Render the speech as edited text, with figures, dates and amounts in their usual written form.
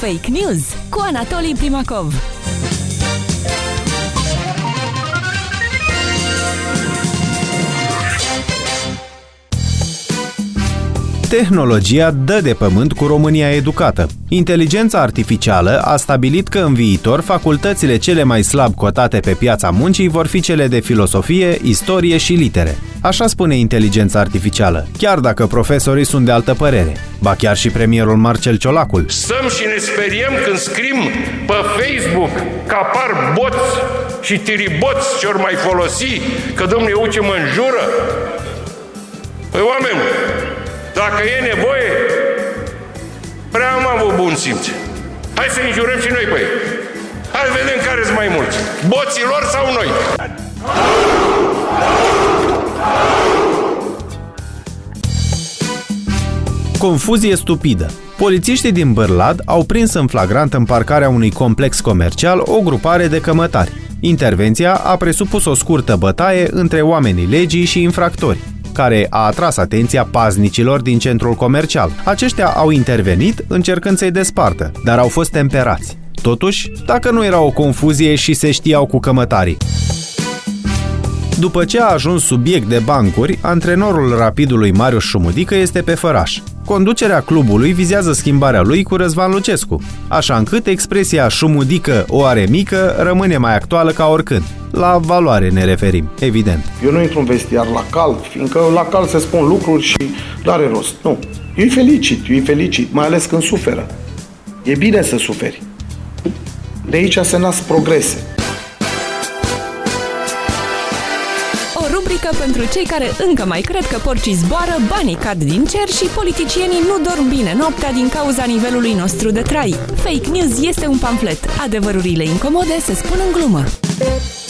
Fake News cu Anatolii Primacov. Tehnologia dă de pământ cu România educată. Inteligența artificială a stabilit că în viitor facultățile cele mai slab cotate pe piața muncii vor fi cele de filosofie, istorie și litere. Așa spune inteligența artificială, chiar dacă profesorii sunt de altă părere. Ba chiar și premierul Marcel Ciolacul. Stăm și ne speriem când scrim pe Facebook că apar boți și tiriboți ce-or mai folosi, că domnule, eu ce mă înjură. Păi oameni, dacă e nevoie, prea am avut bun simț. Hai să înjurăm și noi pe ei. Hai să vedem care sunt mai mulți. Boții lor sau noi? Confuzie stupidă. Polițiștii din Bârlad au prins în flagrant în parcarea unui complex comercial o grupare de cămătari. Intervenția a presupus o scurtă bătaie între oamenii legii și infractori, care a atras atenția paznicilor din centrul comercial. Aceștia au intervenit încercând să-i despartă, dar au fost temperați. Totuși, dacă nu era o confuzie și se știau cu cămătarii. După ce a ajuns subiect de bancuri, antrenorul Rapidului Marius Șumudică este pe făraș. Conducerea clubului vizează schimbarea lui cu Răzvan Lucescu, așa încât expresia Șumudică o are mică rămâne mai actuală ca oricând. La valoare ne referim, evident. Eu nu intru în vestiar la cald, fiindcă la cald se spun lucruri și n-are rost. Nu. Eu îi felicit, mai ales când suferă. E bine să suferi. De aici se nasc progrese. O rubrică pentru cei care încă mai cred că porcii zboară, banii cad din cer și politicienii nu dorm bine noaptea din cauza nivelului nostru de trai. Fake News este un pamflet. Adevărurile incomode se spun în glumă.